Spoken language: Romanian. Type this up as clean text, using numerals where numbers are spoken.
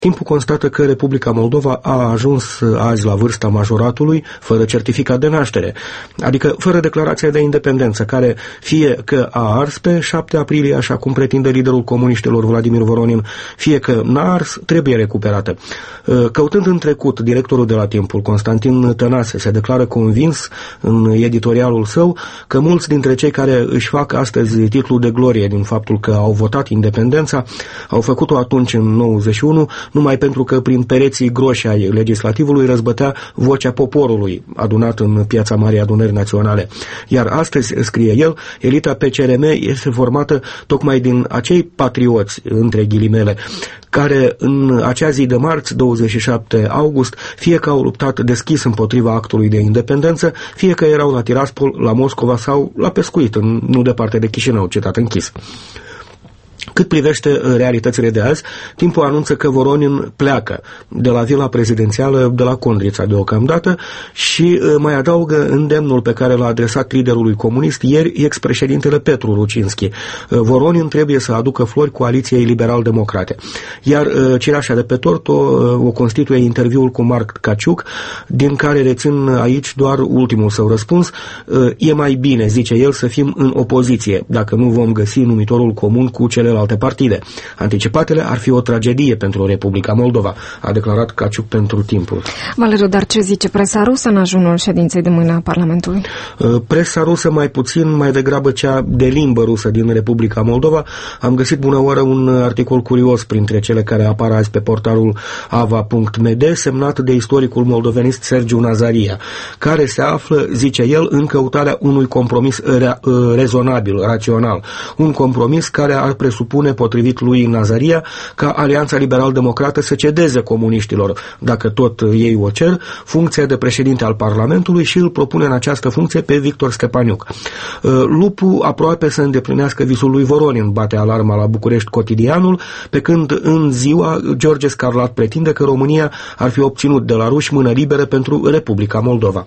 Timpul constată că Republica Moldova a ajuns azi la vârsta majoratului fără certificat de naștere, adică fără declarația de independență, care fie că a ars pe 7 aprilie, așa cum pretinde liderul comuniștilor Vladimir Voronin, fie că n-a ars, trebuie recuperată. Căutând în trecut, directorul de la Timpul, Constantin Tănase, se declară convins în editorialul său că mulți dintre cei care își fac astăzi titlul de glorie din faptul că au votat independența, au făcut-o atunci în 91, numai pentru că prin pereții groși ai legislativului răzbătea vocea poporului adunat în Piața Marii Adunări Naționale. Iar astăzi, scrie el, elita PCRM este formată tocmai din acei patrioți, între ghilimele, care în acea zi de marți, 27 august, fie că au luptat deschis împotriva actului de independență, fie că erau la Tiraspol, la Moscova sau la pescuit, nu departe de Chișinău, cetate închis. Cât privește realitățile de azi, Timpul anunță că Voronin pleacă de la vila prezidențială de la Condrița deocamdată și mai adaugă îndemnul pe care l-a adresat liderului comunist ieri ex-președintele Petru Rucinski. Voronin trebuie să aducă flori coaliției liberal-democrate. Iar cireașa de pe tort o constituie interviul cu Marc Caciuc, din care rețin aici doar ultimul său răspuns. E mai bine, zice el, să fim în opoziție, dacă nu vom găsi numitorul comun cu celelalte partide. Anticipatele ar fi o tragedie pentru Republica Moldova, a declarat Caciuc pentru Timpul. Valeriu, dar ce zice presa rusă în ajunul ședinței de mâine a Parlamentului? Presa rusă mai puțin, mai degrabă cea de limbă rusă din Republica Moldova. Am găsit bună oară un articol curios printre cele care apar azi pe portalul ava.md, semnat de istoricul moldovenist Sergiu Nazaria, care se află, zice el, în căutarea unui compromis rezonabil, rațional. Un compromis care ar presupune, potrivit lui Nazaria, ca Alianța Liberal-Democrată să cedeze comuniștilor, dacă tot ei o cer, funcția de președinte al Parlamentului și îl propune în această funcție pe Victor Stepaniuc. Lupul aproape să îndeplinească visul lui Voronin, bate alarma la București Cotidianul, pe când în ziua George Scarlat pretinde că România ar fi obținut de la ruși mână liberă pentru Republica Moldova.